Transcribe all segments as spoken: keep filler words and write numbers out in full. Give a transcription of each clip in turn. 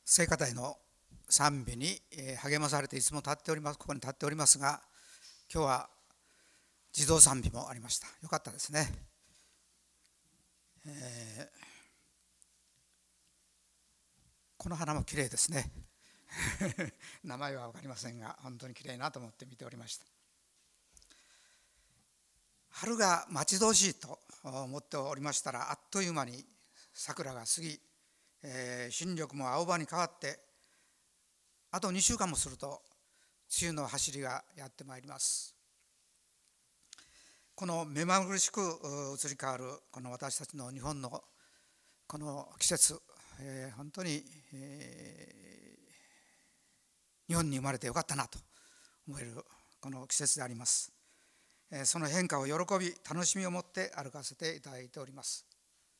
聖歌隊の賛美に励まされていつも立っております。ここに立っておりますが、今日は自動賛美もありました。よかったですね。えー、この花も綺麗ですね。名前は分かりませんが、本当に綺麗なと思って見ておりました。春が待ち遠しいと思っておりましたら、あっという間に桜が過ぎ、えー、新緑も青葉に変わって、あとにしゅうかんもすると梅雨の走りがやってまいります。この目まぐるしく移り変わるこの私たちの日本のこの季節、えー、本当に、えー、日本に生まれてよかったなと思えるこの季節であります。えー、その変化を喜び楽しみを持って歩かせていただいております。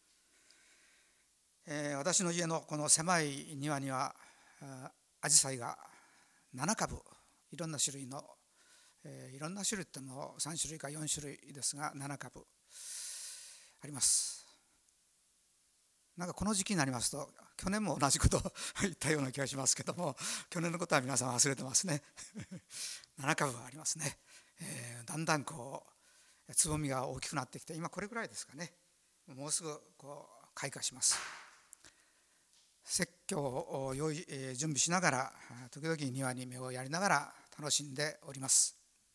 えー、私の家のこの狭い庭にはアジサイがななかぶ、いろんな種類の、えー、いろんな種類ってもさんしゅるいかよんしゅるいですがななかぶあります。なんかこの時期になりますと、去年も同じことを言ったような気がしますけども、去年のことは皆さん忘れてますね。ななかぶありますね。えー、だんだんこうつぼみが大きくなってきて、今これぐらいですかね。もうすぐこう開花します。説教を用意、えー、準備しながら、時々庭に芽をやりながら楽しんでおります。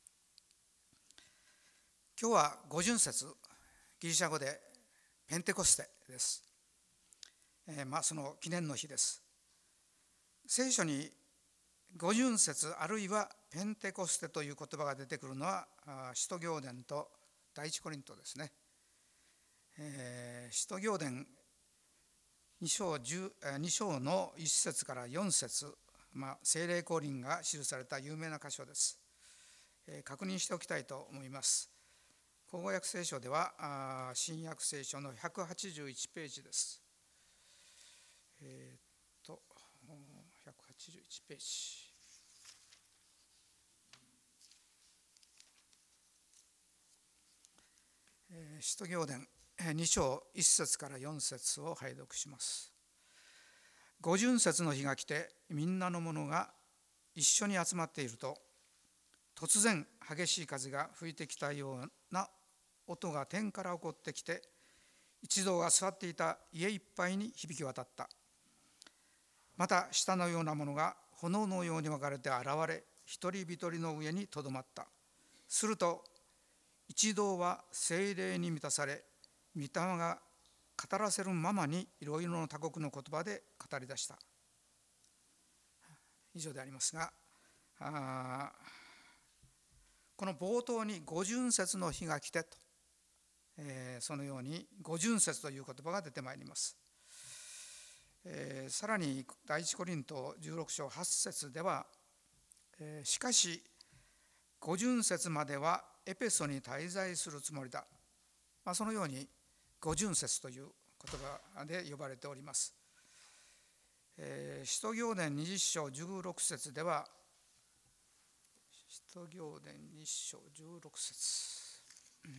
今日は五旬節、ギリシャ語でペンテコステです。えー、まあその記念の日です。聖書に五旬節あるいはペンテコステという言葉が出てくるのは使徒行伝と第一コリントですね。えー、使徒行伝に章のいっ節からよん節、まあ、聖霊降臨が記された有名な箇所です。えー、確認しておきたいと思います。口語訳聖書では新約聖書のひゃくはちじゅういちページです。えー、っとひゃくはちじゅういちページ。えー、使徒行伝に章いっ節からよん節を拝読します。五旬節の日が来て、みんなの者が一緒に集まっていると、突然激しい風が吹いてきたような音が天から起こってきて、一同が座っていた家いっぱいに響き渡った。また舌のようなものが炎のように分かれて現れ、一人一人の上にとどまった。すると一同は聖霊に満たされ、御霊が語らせるままにいろいろな他国の言葉で語り出した。以上でありますが、あこの冒頭に五旬節の日が来てと、えー、そのように五旬節という言葉が出てまいります。えー、さらに第一コリントじゅうろく章はち節では、えー、しかし五旬節まではエペソに滞在するつもりだ、まあ、そのように五旬節という言葉で呼ばれております。えー、使徒行伝にじゅう章じゅうろく節では、使徒行伝に章じゅうろく節、うん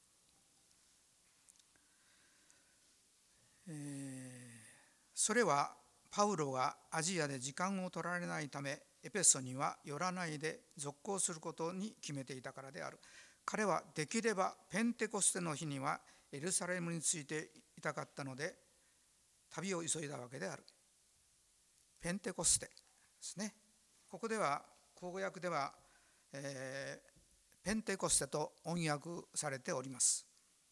えー、それはパウロがアジアで時間を取られないためエペソには寄らないで続行することに決めていたからである。彼はできればペンテコステの日にはエルサレムについていたかったので旅を急いだわけである。ペンテコステですね。ここでは口語訳では、えー、ペンテコステと翻訳されております。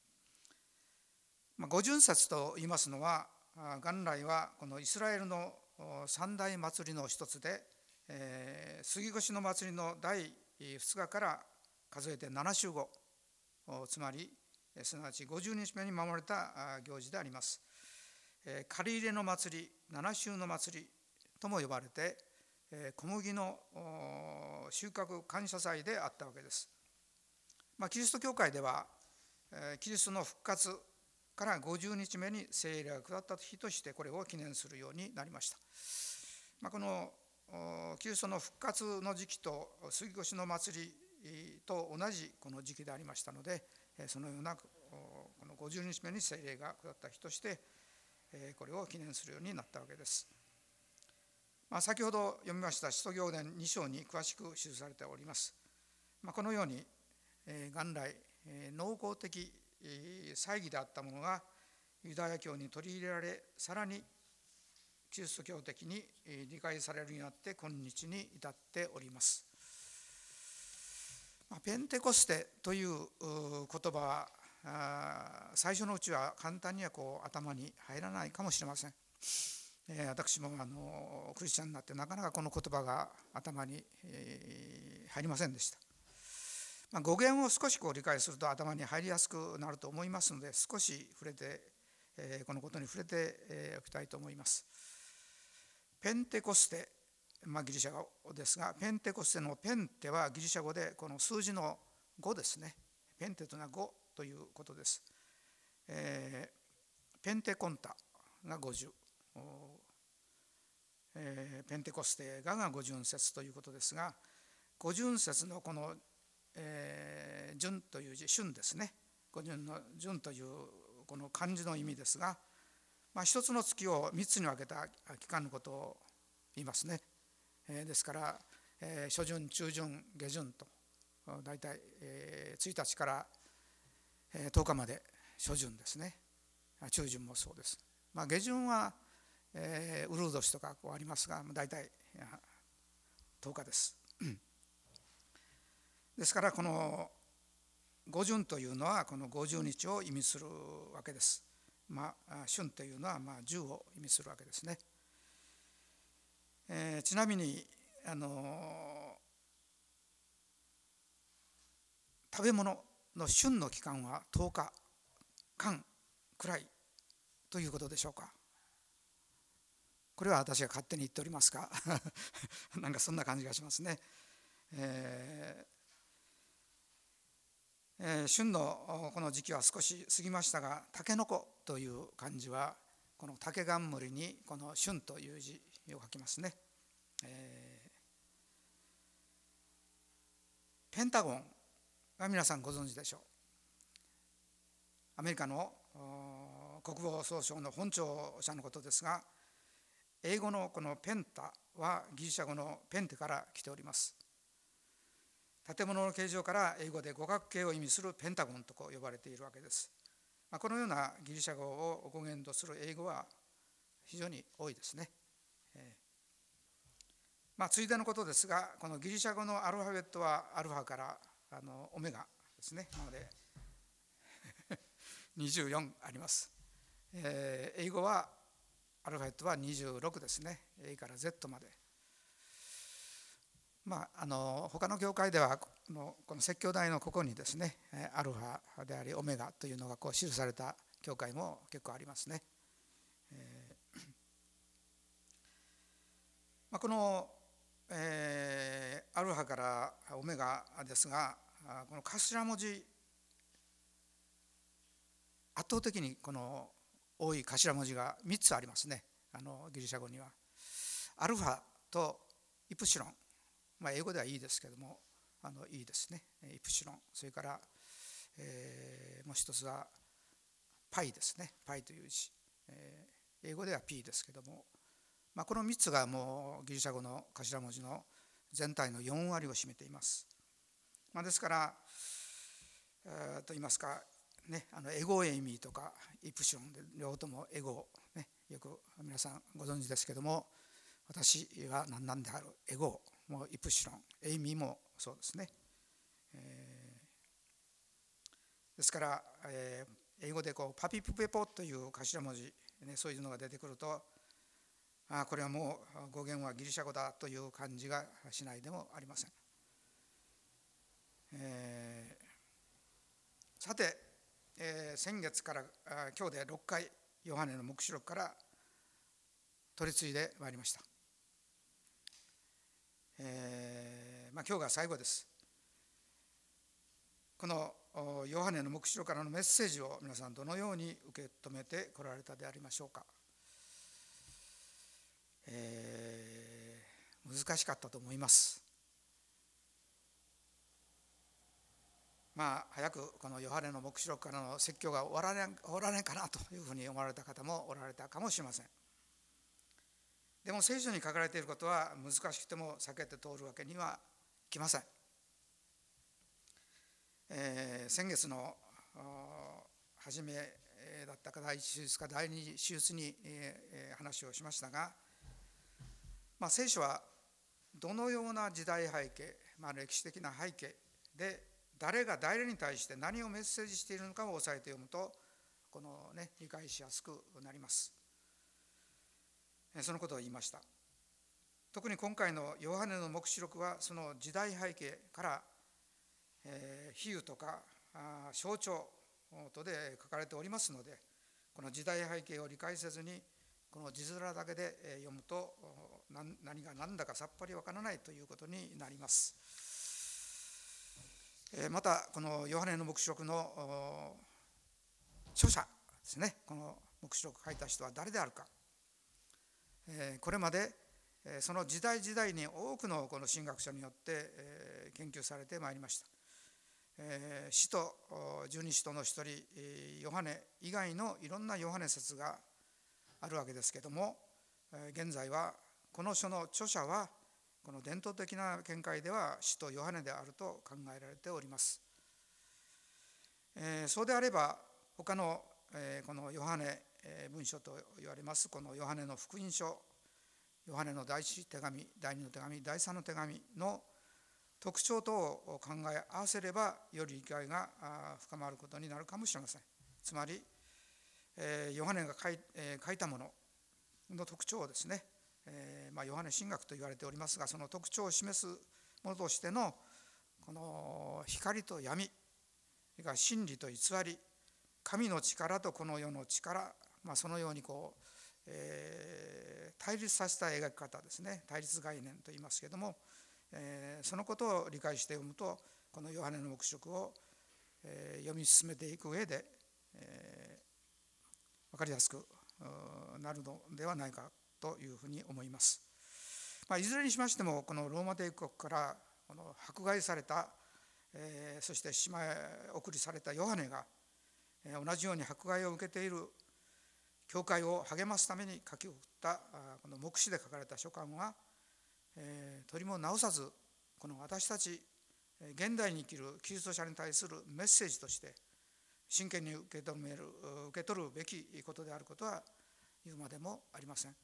まあ、五旬節と言いますのは、元来はこのイスラエルの三大祭りの一つで、えー、杉越の祭りのだいふつかから数えてなな週後、つまりすなわちごじゅうにちめに守られた行事であります。刈り入れの祭り、七週の祭りとも呼ばれて、小麦の収穫感謝祭であったわけです。まあ、キリスト教会ではキリストの復活からごじゅうにちめに聖霊が下った日としてこれを記念するようになりました。まあ、このキリストの復活の時期と杉越の祭りと同じこの時期でありましたので、そのようなこのごじゅうにちめに聖霊が下った日としてこれを記念するようになったわけです。 まあ、先ほど読みました使徒行伝に章に詳しく記されております。まあ、このように、えー、元来、えー、農耕的、えー、祭儀であったものがユダヤ教に取り入れられ、さらにキリスト教的に理解されるようになって今日に至っております。まあ、ペンテコステという言葉は最初のうちは簡単にはこう頭に入らないかもしれません。えー、私もあのクリスチャンになってなかなかこの言葉が頭に、えー、入りませんでした。まあ、語源を少しこう理解すると頭に入りやすくなると思いますので、少し触れて、えー、このことに触れて、えー、おきたいと思います。ペンテコステ、まあ、ギリシャ語ですが、ペンテコステのペンテはギリシャ語でこの数字のごですね。ペンテというのはごということです。えー、ペンテコンタがごじゅう、えー、ペンテコステがが五巡節ということですが、五巡節のこの、えー、順という字、旬ですね。五巡の順というこの漢字の意味ですが、まあ、一つの月を三つに分けた期間のことを言いますね。えー、ですから、えー、初旬、中旬、下旬と大体、えー、ついたちから、えー、とおかまで初旬ですね。中旬もそうです。まあ、下旬は、えー、ウルー年とかこうありますが、大体とおかです。ですからこの五旬というのはこのごじゅうにちを意味するわけです。まあ、旬というのはまあじゅうを意味するわけですね。えー、ちなみにあの食べ物の旬の期間はとおかかんくらいということでしょうか。これは私が勝手に言っておりますがなんかそんな感じがしますね。えーえー、旬のこの時期は少し過ぎましたが、タケノコという漢字はこの竹冠にこの旬という字を書きますね。えー、ペンタゴンは皆さんご存知でしょう。アメリカの国防総省の本庁舎のことですが、英語のこのペンタはギリシャ語のペンテから来ております。建物の形状から英語で五角形を意味するペンタゴンと呼ばれているわけです。まあ、このようなギリシャ語を語源とする英語は非常に多いですね。えーまあ、ついでのことですが、このギリシャ語のアルファベットはアルファからあのオメガですね。なのでにじゅうよんあります。えー、英語はアルファベットはにじゅうろくですね。A から Z まで。まあ、あの他の教会ではこの、この説教台のここにですね、アルファでありオメガというのがこう記された教会も結構ありますね。えーまあ、この、えー、アルファからオメガですが、この頭文字圧倒的にこの多い頭文字がみっつありますね。あのギリシャ語にはアルファとイプシロン、まあ、英語ではいいですけども、あのいいですね。イプシロン、それから、えー、もう一つはパイですね。パイという字、えー、英語では P ですけども、まあ、このみっつがもうギリシャ語の頭文字の全体のよんわりを占めています。まあ、ですから、えー、と言いますか、ね、あのエゴエイミーとかイプシロンで両方ともエゴ、ね、よく皆さんご存知ですけども、私は何なんであるエゴもイプシロン、エイミーもそうですね。えー、ですから、えー、英語でこうパピプペポという頭文字、ね、そういうのが出てくると、あこれはもう語源はギリシャ語だという感じがしないでもありません。えー、さて、えー、先月から今日でろっかいヨハネの黙示録から取り継いでまいりました。えーまあ、今日が最後です。このヨハネの黙示録からのメッセージを皆さんどのように受け止めてこられたでありましょうか。えー、難しかったと思います。まあ、早くこのヨハネの黙示録からの説教が終わらない、終わらないかなというふうに思われた方もおられたかもしれません。 でも聖書に書かれていることは難しくても避けて通るわけにはいきません。えー、先月の初めだったか第一手術か第二手術に、えー、話をしましたが、まあ、聖書はどのような時代背景、まあ、歴史的な背景で誰が誰に対して何をメッセージしているのかを押さえて読むとこの、ね、理解しやすくなります。そのことを言いました。特に今回のヨハネの黙示録はその時代背景から、えー、比喩とかあ象徴とで書かれておりますので、この時代背景を理解せずにこの字面だけで読むと何が何だかさっぱりわからないということになります。またこのヨハネの黙示録の著者ですね、この黙示録を書いた人は誰であるか、これまでその時代時代に多くのこの神学者によって研究されてまいりました。使徒十二使徒の一人ヨハネ以外のいろんなヨハネ説があるわけですけれども、現在はこの書の著者はこの伝統的な見解では使徒ヨハネであると考えられております。そうであれば他のこのヨハネ文書と言われますこのヨハネの福音書、ヨハネの第一手紙、第二の手紙、第三の手紙の特徴等を考え合わせればより理解が深まることになるかもしれません。つまりヨハネが書い、書いたものの特徴をですね、まあ、ヨハネ神学と言われておりますが、その特徴を示すものとしてのこの光と闇、それから真理と偽り、神の力とこの世の力、まあ、そのようにこう、えー、対立させた描き方ですね、対立概念と言いますけれども、えー、そのことを理解して読むとこのヨハネの黙示録を、えー、読み進めていく上で、えー、分かりやすくなるのではないかというふうに思います。まあ、いずれにしましてもこのローマ帝国からこの迫害された、えー、そして島へ送りされたヨハネが、えー、同じように迫害を受けている教会を励ますために書き送ったこの黙示で書かれた書簡は、えー、取りも直さずこの私たち現代に生きるキリスト者に対するメッセージとして真剣に受け止める受け取るべきことであることは言うまでもありません。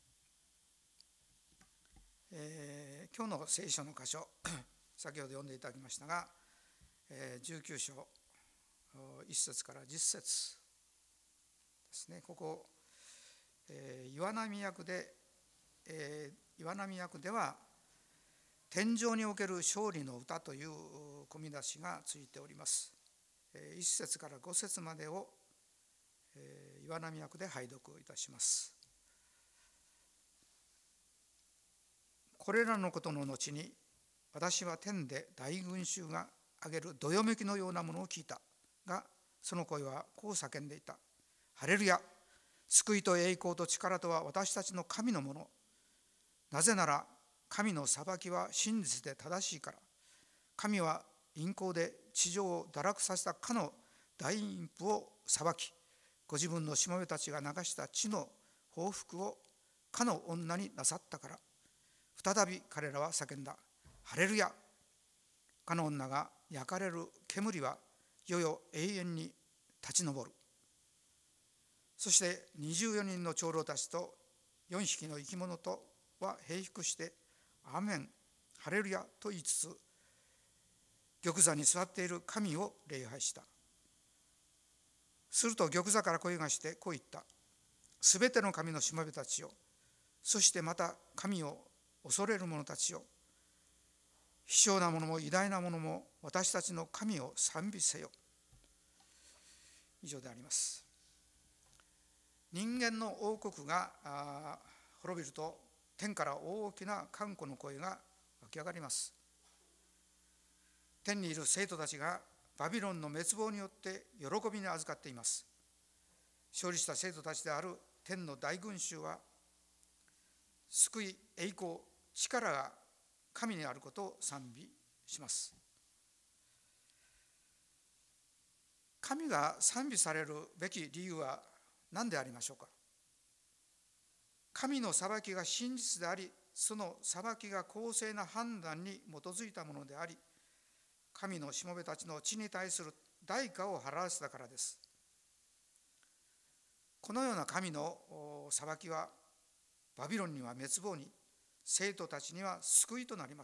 えー、今日の聖書の箇所先ほど読んでいただきましたが、えー、じゅうきゅう章いっ節からじゅっ節ですね。ここ、えー、岩波訳で、えー、岩波訳では天上における勝利の歌という込み出しがついております。いっ節からご節までを岩波訳で拝読いたします。これらのことの後に私は天で大群衆が上げるどよめきのようなものを聞いたが、その声はこう叫んでいた。ハレルヤ、救いと栄光と力とは私たちの神のもの。なぜなら神の裁きは真実で正しいから。神は陰行で地上を堕落させたかの大陰譜を裁き、ご自分のしもべたちが流した血の報復をかの女になさったから。再び彼らは叫んだ。ハレルヤ。かの女が焼かれる煙は世々永遠に立ち上る。そしてにじゅうよにんの長老たちとよんひきの生き物とは平伏してアーメン、ハレルヤと言いつつ、玉座に座っている神を礼拝した。すると玉座から声がしてこう言った。すべての神のしもべたちよ、そしてまた神を恐れる者たちよ、卑小なものも偉大なものも私たちの神を賛美せよ。以上であります。人間の王国が滅びると天から大きな歓呼の声が湧き上がります。天にいる生徒たちがバビロンの滅亡によって喜びに預かっています。勝利した生徒たちである天の大群衆は救い、栄光、力が神にあることを賛美します。神が賛美されるべき理由は何でありましょうか。 神の裁きが真実であり、その裁きが公正な判断に基づいたものであり、神のしもべたちの地に対する代価を払わせたからです。このような神の裁きは、バビロンには滅亡に、生徒たちには救いとなります。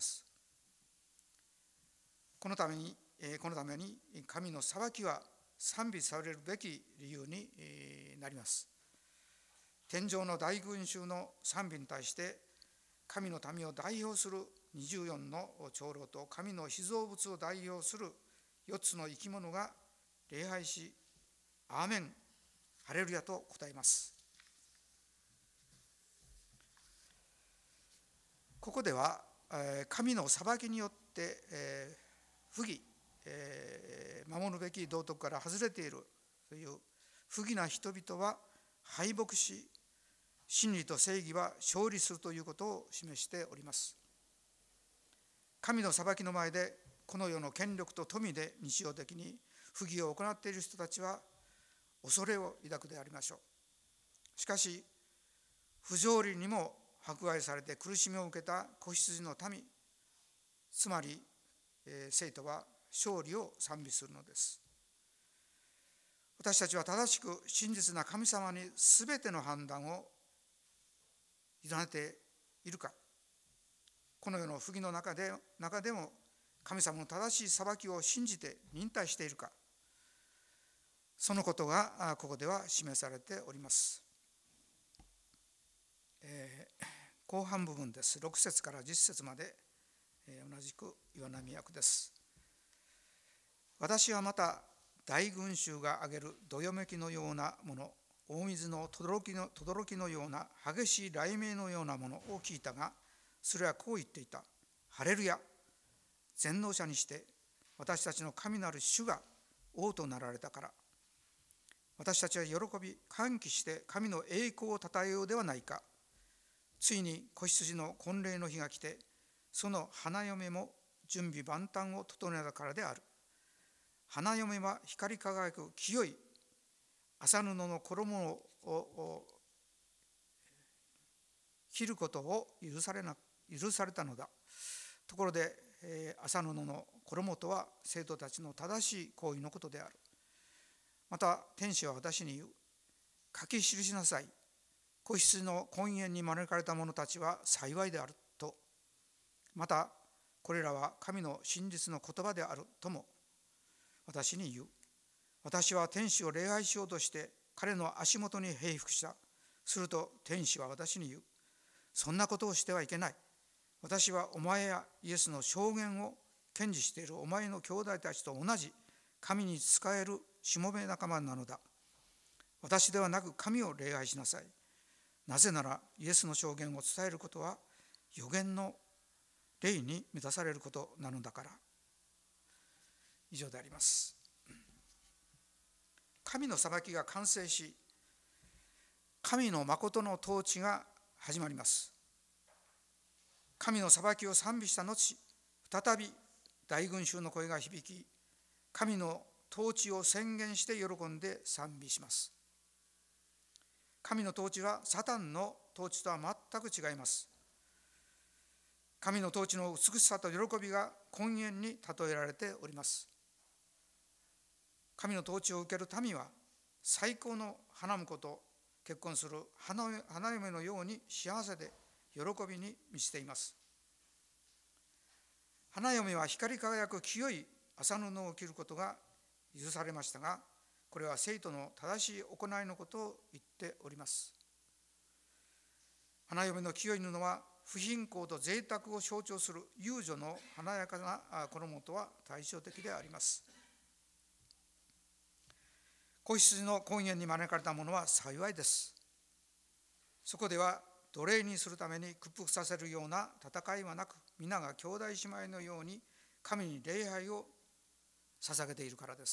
このために、このために神の裁きは賛美されるべき理由になります。天上の大群衆の賛美に対して、神の民を代表するにじゅうよんの長老と神の被造物を代表するよっつの生き物が礼拝し、アーメン、ハレルヤと答えます。ここでは神の裁きによって不義、守るべき道徳から外れているという不義な人々は敗北し、真理と正義は勝利するということを示しております。神の裁きの前でこの世の権力と富で日常的に不義を行っている人たちは恐れを抱くでありましょう。しかし不条理にも迫害されて苦しみを受けた子羊の民、つまり生徒は勝利を賛美するのです。私たちは正しく真実な神様にすべての判断を委ねているか、この世の不義の中で、中でも神様の正しい裁きを信じて忍耐しているか、そのことがここでは示されております。えー、後半部分です。ろく節からじゅっ節まで、えー、同じく岩波訳です。私はまた大群衆が挙げるどよめきのようなもの、大水の轟きの轟きのような激しい雷鳴のようなものを聞いたが、それはこう言っていた。ハレルヤ、全能者にして私たちの神なる主が王となられたから。私たちは喜び歓喜して神の栄光をたたえようではないか。ついに子羊の婚礼の日が来て、その花嫁も準備万端を整えたからである。花嫁は光り輝く清い麻布の衣を着ることを許されな許されたのだ。ところで、えー、麻布の衣とは生徒たちの正しい行為のことである。また天使は私に言う。書き記しなさい。子羊の婚宴に招かれた者たちは幸いであると。またこれらは神の真実の言葉であるとも私に言う。私は天使を礼拝しようとして彼の足元に平伏した。すると天使は私に言う。そんなことをしてはいけない。私はお前やイエスの証言を堅持しているお前の兄弟たちと同じ神に仕えるしもべ仲間なのだ。私ではなく神を礼拝しなさい。なぜならイエスの証言を伝えることは預言の霊に満たされることなのだから。以上であります。神の裁きが完成し、神の誠の統治が始まります。神の裁きを賛美した後、再び大群衆の声が響き、神の統治を宣言して喜んで賛美します。神の統治はサタンの統治とは全く違います。神の統治の美しさと喜びが根源に例えられております。神の統治を受ける民は最高の花婿と結婚する花嫁のように幸せで喜びに満ちています。花嫁は光り輝く清い麻布を着ることが許されましたが、これは生徒の正しい行いのことを言っております。花嫁の清い布は不貧困と贅沢を象徴する遊女の華やかな衣とは対照的であります。子羊の婚宴に招かれた者は幸いです。そこでは奴隷にするために屈服させるような戦いはなく、皆が兄弟姉妹のように神に礼拝を捧げているからです。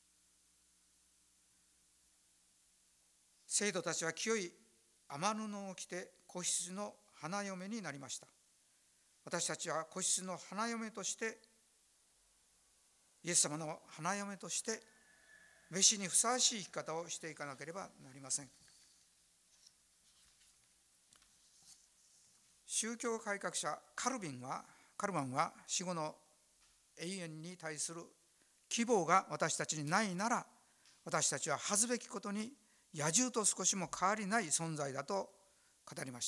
生徒たちは清い雨布を着て子羊の花嫁になりました。私たちは子羊の花嫁として、イエス様の花嫁として召しにふさわしい生き方をしていかなければなりません。 宗教改革者カルビンはカルバンは死後の永遠に対する希望が私たちにないなら、私たちは恥ずべきことに野獣と少しも変わりない存在だと語りました。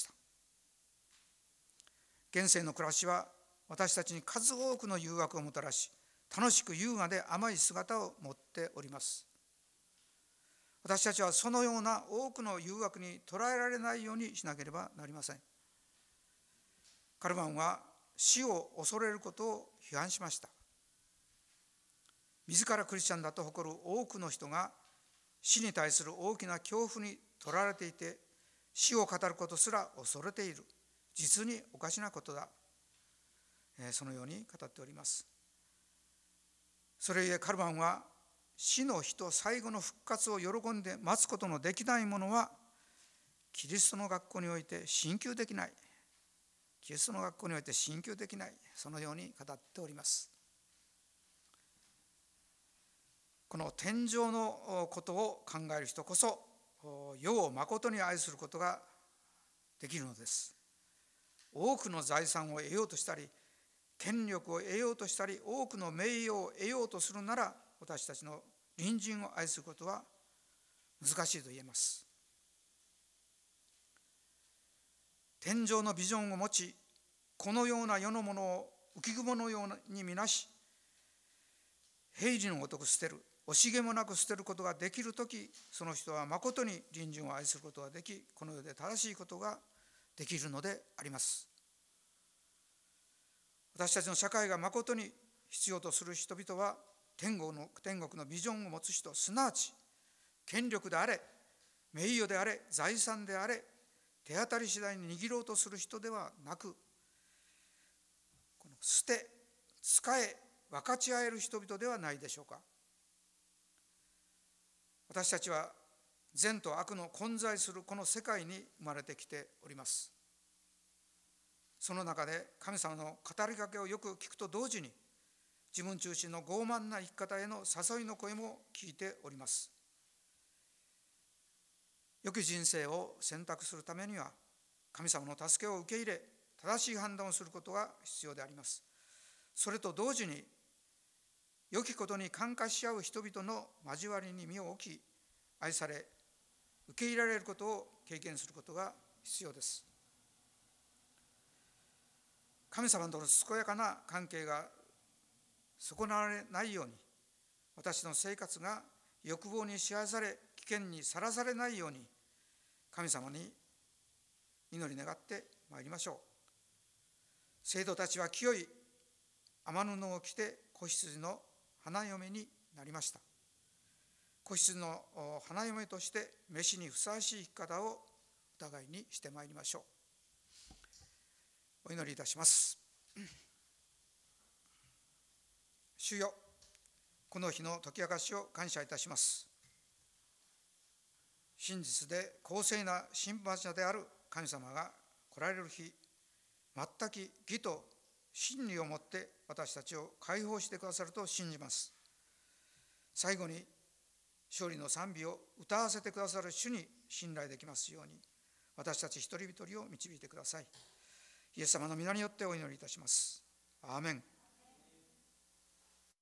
現世の暮らしは私たちに数多くの誘惑をもたらし、楽しく優雅で甘い姿を持っております。私たちはそのような多くの誘惑に捉えられないようにしなければなりません。カルバンは死を恐れることを批判しました。自らクリスチャンだと誇る多くの人が死に対する大きな恐怖に取られていて、死を語ることすら恐れている。実におかしなことだ。そのように語っております。それゆえカルバンは、死の日と最後の復活を喜んで待つことのできない者はキリストの学校において進級できない。キリストの学校において進級できない。そのように語っております。この天上のことを考える人こそ世を誠に愛することができるのです。多くの財産を得ようとしたり、権力を得ようとしたり、多くの名誉を得ようとするなら、私たちの隣人を愛することは難しいと言えます。天上のビジョンを持ち、このような世のものを浮雲のように見なし、平時のごとく捨てる、惜しげもなく捨てることができるとき、その人は誠に隣人を愛することができ、この世で正しいことができるのであります。私たちの社会が誠に必要とする人々は、天国の、天国のビジョンを持つ人、すなわち権力であれ、名誉であれ、財産であれ、手当たり次第に握ろうとする人ではなく、この捨て、使え、分かち合える人々ではないでしょうか。私たちは善と悪の混在するこの世界に生まれてきております。その中で神様の語りかけをよく聞くと同時に、自分中心の傲慢な生き方への誘いの声も聞いております。良き人生を選択するためには、神様の助けを受け入れ、正しい判断をすることが必要であります。それと同時に、良きことに感化し合う人々の交わりに身を置き、愛され、受け入れられることを経験することが必要です。神様との健やかな関係が損なわれないように、私の生活が欲望に支配され、危険にさらされないように、神様に祈り願ってまいりましょう。生徒たちは清い雨布を着て子羊の花嫁になりました。子羊の花嫁として召しにふさわしい生き方をお互いにしてまいりましょう。お祈りいたします。主よ、この日の解き明かしを感謝いたします。真実で公正な審判者である神様が来られる日、全く義と真理をもって私たちを解放してくださると信じます。最後に勝利の賛美を歌わせてくださる主に信頼できますように、私たち一人一人を導いてください。イエス様の皆によってお祈りいたします。アーメン。